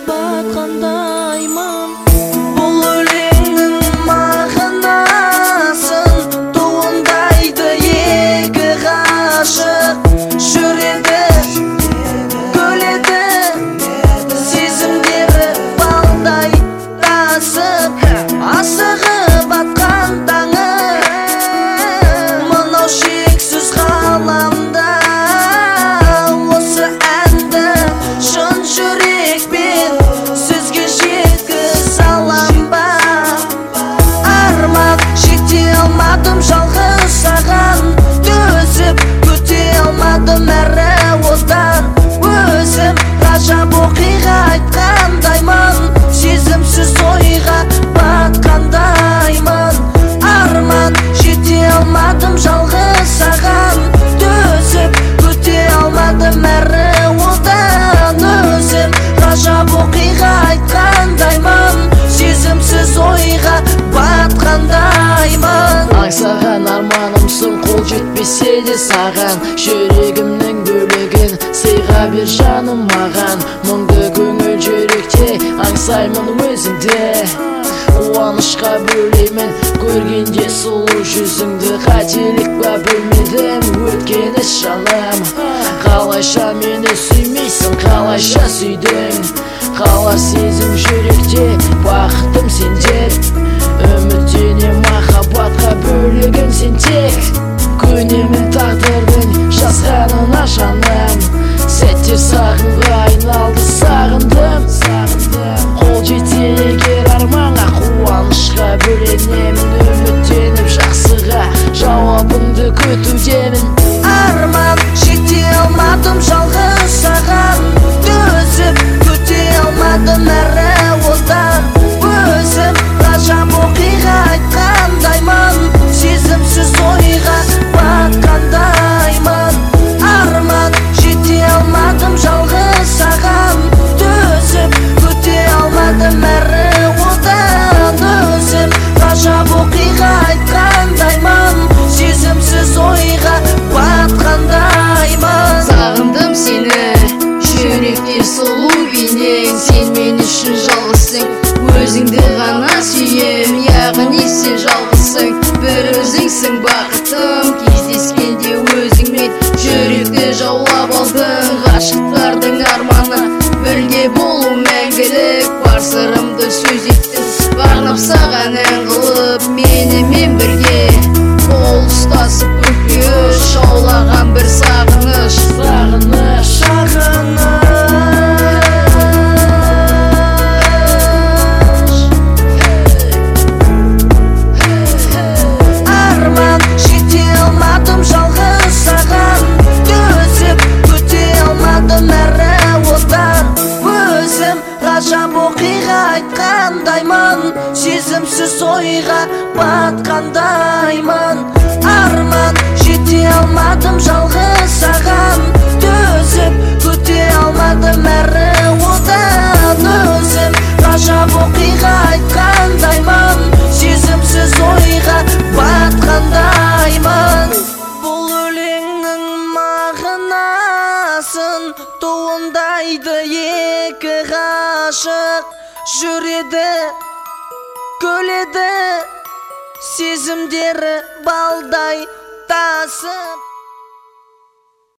батқандаймын. Бұл өлеңнің мағынасын туындайды екі ғашық. Жүреді, көледі, сезімдері балдай тасып, асығып атқан таңы мынау шексіз ғаламда. Осы әнді шын жүрекпен сөзге жеткізе алам ба? Арман жете алмадым жалғыз саған, төзіп өте алмадым әрі одан. Өзім ғажап оқиға айтқандаймын, сезімсіз ойға батқандаймын. Арман жете алмадым жалғыз саған, төзіп өте алмадым әрі одан. Өзім ғажап оқиға айтқандаймын, сезімсіз ойға батқандаймын. Аңсаған арманымсың, қол жетпесе де саған. Жүрегімнің бөлігін сыйға бер жаным маған. Мұңды көңіл жүректе аңсаймын өзіңді. Қуанышқа бөлеймін көргенде сұлу жүзіңді. Қателік па білмедім өткені жаным. Қалайша мені сүймейсің, қалайша сүйдің. Қалар сезім жүректе, бақытым сендер. Үміттенем махаббатқа бөлігін сен тек. Көнемін тағдырдың жазғанына жаным. Сәттер сағынға айналды, сағындым. Қол жете егер арманға, қуанышқа бөленемін. Үміттеніп жақсыға жауабыңды күтудемін. Арман жете алмадым жалғыз саған, төзіп өте алмадым әрі одан. Өзім ғажап оқиға айтқандаймын, сезімсіз ойға батқандаймын. Арман жете алмадым жалғыз саған, төзіп өте алмадым әрі одан. Өзім ғажап оқиға айтқандаймын, сезімсіз ойға батқандаймын. Сағындым сені, жүректе сұлу бейнең. Сен мен үшін жалғызсың, өзіңді ғана сүйем. Яғни сен жалғызсың, бір өзіңсің бақытым. Кездескенде өзіңмен жүректі жаулап алдың. Ғашықтардың арманы бірге болу мәңгілік. Бар сырымды сөз еттің, арнап саған ән қылып. Менімен бірге қол ұстасып көкке шаулаған бір сағыныш. Арман жете алмадым жалғыз саған, төзіп өте алмадым әрі одан. Өзім ғажап оқиға айтқандаймын, сезімсіз ойға батқандаймын. Арман жете алмадым жалғыз саған, төзіп өте алмадым әрі одан. Өзім ғажап оқиға айтқандаймын, сезімсіз ойға батқандаймын. Бұл өлеңнің мағынасын туындайды екі ғашық. Жүреді, көледі, сезімдері балдай тасып.